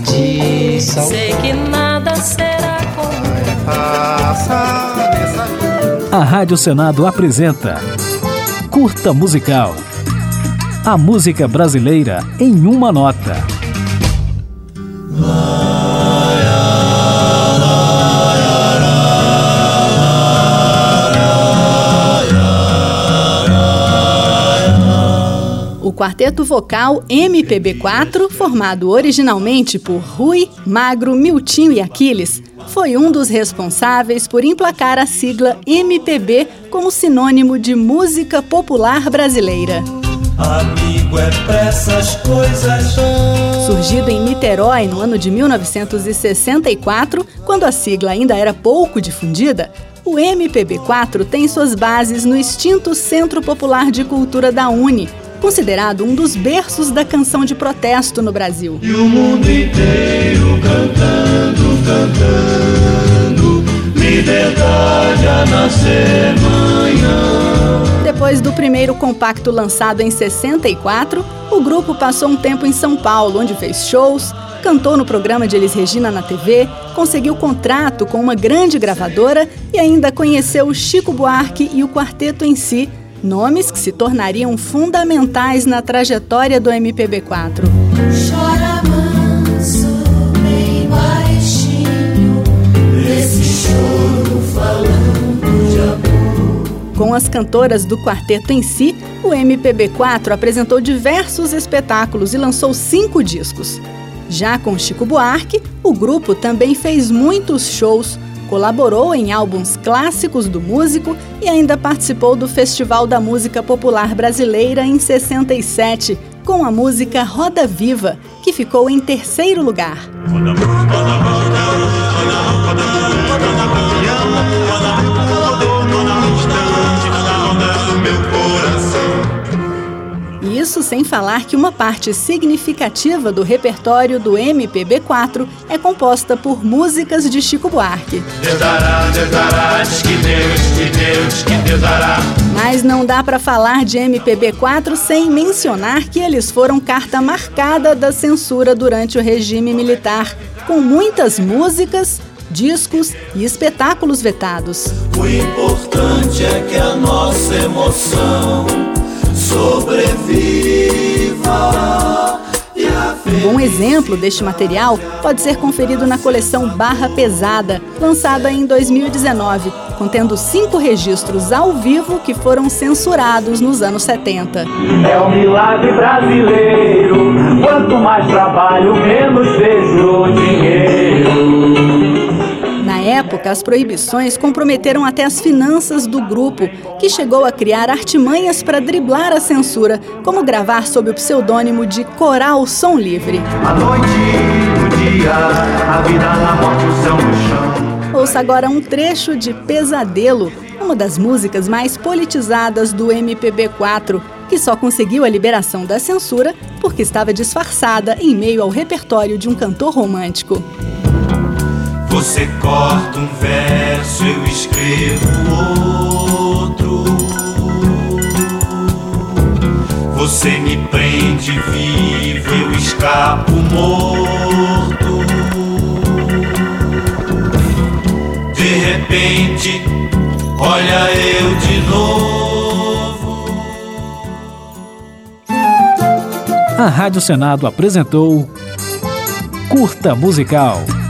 tradição. Sei que nada será como A Rádio Senado apresenta Curta Musical. A música brasileira em uma nota. O quarteto vocal MPB4, formado originalmente por Rui, Magro, Miltinho e Aquiles, foi um dos responsáveis por emplacar a sigla MPB como sinônimo de música popular brasileira. Amigo é pra essas coisas. Surgido em Niterói no ano de 1964, quando a sigla ainda era pouco difundida, o MPB4 tem suas bases no extinto Centro Popular de Cultura da UNE, considerado um dos berços da canção de protesto no Brasil. E o mundo inteiro cantando, cantando, liberdade a nascer manhã. Depois do primeiro compacto lançado em 64, o grupo passou um tempo em São Paulo, onde fez shows, cantou no programa de Elis Regina na TV, conseguiu contrato com uma grande gravadora e ainda conheceu Chico Buarque e o quarteto em si, nomes que se tornariam fundamentais na trajetória do MPB4. Chora manso, bem baixinho, esse choro falando de amor. Com as cantoras do quarteto em si, o MPB4 apresentou diversos espetáculos e lançou 5 discos. Já com Chico Buarque, o grupo também fez muitos shows, colaborou em álbuns clássicos do músico e ainda participou do Festival da Música Popular Brasileira em 67, com a música Roda Viva, que ficou em 3º lugar. Isso sem falar que uma parte significativa do repertório do MPB4 é composta por músicas de Chico Buarque. Deus dará, diz que Deus dará. Mas não dá para falar de MPB4 sem mencionar que eles foram carta marcada da censura durante o regime militar, com muitas músicas, discos e espetáculos vetados. O importante é que a nossa emoção sobreviva. Um bom exemplo deste material pode ser conferido na coleção Barra Pesada, lançada em 2019, contendo 5 registros ao vivo que foram censurados nos anos 70. É um milagre brasileiro, quanto mais trabalho, menos vejo dinheiro. Na época, as proibições comprometeram até as finanças do grupo, que chegou a criar artimanhas para driblar a censura, como gravar sob o pseudônimo de Coral Som Livre. A noite, o dia, a vida na morte, o céu no chão. Ouça agora um trecho de Pesadelo, uma das músicas mais politizadas do MPB4, que só conseguiu a liberação da censura porque estava disfarçada em meio ao repertório de um cantor romântico. Você corta um verso, eu escrevo outro. Você me prende vivo, eu escapo morto. De repente, olha eu de novo. A Rádio Senado apresentou Curta Musical.